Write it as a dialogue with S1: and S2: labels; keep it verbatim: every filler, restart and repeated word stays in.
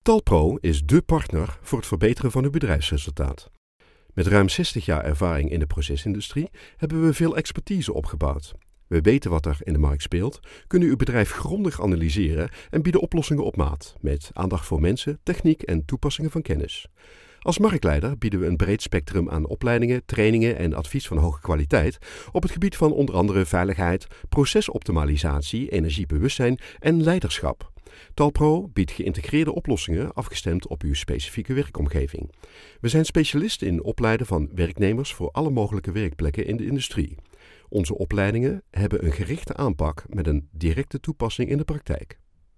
S1: Talpro is dé partner voor het verbeteren van uw bedrijfsresultaat. Met ruim zestig jaar ervaring in de procesindustrie hebben we veel expertise opgebouwd. We weten wat er in de markt speelt, kunnen uw bedrijf grondig analyseren en bieden oplossingen op maat, met aandacht voor mensen, techniek en toepassingen van kennis. Als marktleider bieden we een breed spectrum aan opleidingen, trainingen en advies van hoge kwaliteit op het gebied van onder andere veiligheid, procesoptimalisatie, energiebewustzijn en leiderschap. Talpro biedt geïntegreerde oplossingen afgestemd op uw specifieke werkomgeving. We zijn specialisten in opleiden van werknemers voor alle mogelijke werkplekken in de industrie. Onze opleidingen hebben een gerichte aanpak met een directe toepassing in de praktijk.